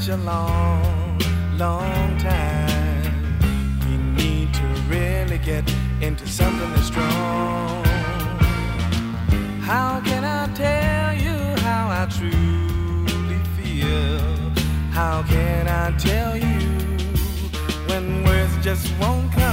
such a long, long time. We need to really get into something that's strong. How can I tell you how I truly feel? How can I tell you when words just won't come?